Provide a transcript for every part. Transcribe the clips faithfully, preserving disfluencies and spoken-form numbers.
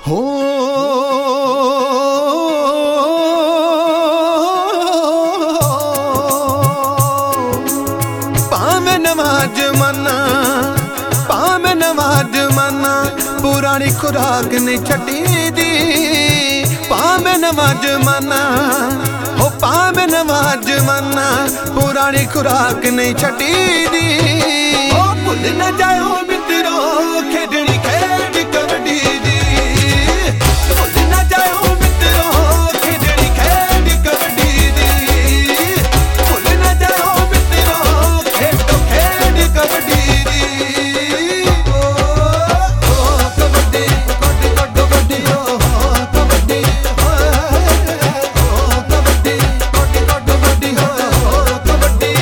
ਹੋ ਭਾਵੇਂ ਨਵਾਂ ਜ਼ਮਾਨਾ ਭਾਵੇਂ ਨਵਾਂ ਜ਼ਮਾਨਾ ਪੁਰਾਣੀ ਖੁਰਾਕ ਨਹੀਂ ਛੱਡੀ ਦੀ ਭਾਵੇਂ ਨਵਾਂ ਜ਼ਮਾਨਾ ਹੋ ਭਾਵੇਂ ਨਵਾਂ ਜ਼ਮਾਨਾ ਪੁਰਾਣੀ ਖੁਰਾਕ ਨਹੀਂ ਛੱਡੀ ਦੀ ਹੋ ਭੁੱਲ ਨਾ ਜਾਇਓ ਮਿੱਤਰੋ ਖੇਡਣੀ ਖੇਡ ਕਬੱਡੀ ਦੀ ਭੁੱਲ ਨਾ ਜਾਇਓ ਮਿੱਤਰੋ ਖੇਡਣੀ ਖੇਡ ਕਬੱਡੀ ਦੀ ਭੁੱਲ ਨਾ ਜਾਇਓ ਮਿੱਤਰੋ ਖੇਡੋ ਖੇਡ ਕਬੱਡੀ ਦੀ ਓ ਕਬੱਡੀ ਕਬੱਡੀ ਕਬੱਡੀ ਓ ਕਬੱਡੀ ਓ ਕਬੱਡੀ ਕਬੱਡੀ ਕਬੱਡੀ ਓ ਕਬੱਡੀ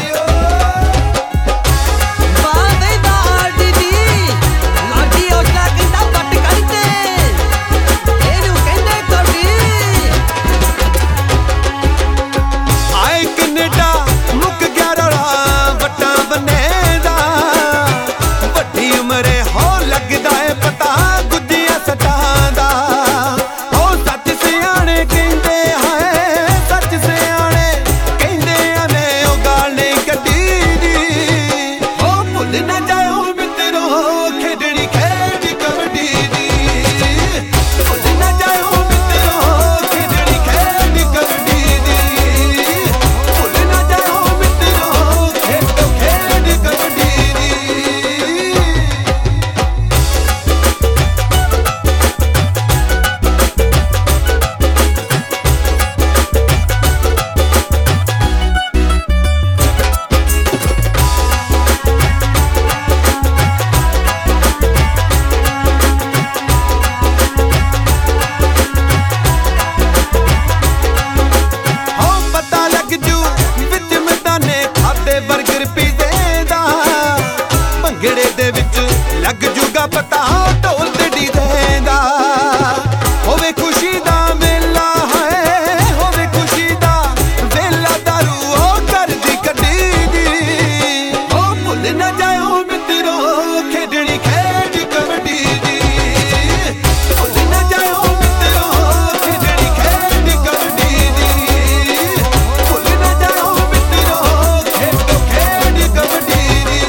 ਬਰਗਰ ਪੀਜ਼ੇ ਦਾ ਭੰਗੜੇ ਦੇ ਵਿੱਚ ਲੱਗ ਜੂਗਾ ਪਤਾ ਢੋਲ ਤੇ ਡੀਜੇ ਦਾ ਹੋਵੇ ਖੁਸ਼ੀ ਦਾ ਮੇਲਾ ਹੈ ਹੋਵੇ ਖੁਸ਼ੀ ਦਾ ਵੇਲਾ ਦਾਰੂ ਉਹ ਕਰਦੀ ਕੱਢੀ ਦੀ ਉਹ ਭੁੱਲ ਨਾ ਜਾਇਓ ਮਿੱਤਰੋ ਖੇਡਣੀ ਖੇਡ ਕਬੱਡੀ ਦੀ ਭੁੱਲ ਨਾ ਜਾਇਓ ਮਿੱਤਰੋ ਖੇਡਣੀ ਖੇਡ ਕਬੱਡੀ ਦੀ ਭੁੱਲ ਨਾ ਜਾਇਓ ਮਿੱਤਰੋ ਖੇਡੋ ਖੇਡ ਕਬੱਡੀ ਦੀ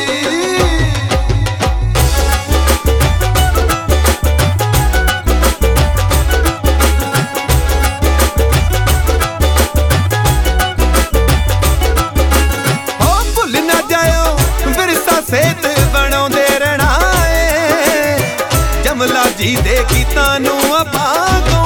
ਹੋ ਭੁੱਲ ਨਾ ਜਾਇਓ ਵਿਰਸਾ ਸਿਹਤ ਬਣਾਉਂਦੇ ਰਹਿਣਾ ਏ ਜਮਲਾ ਜੀ ਦੇ ਗੀਤਾਂ ਨੂੰ ਆਪਾਂ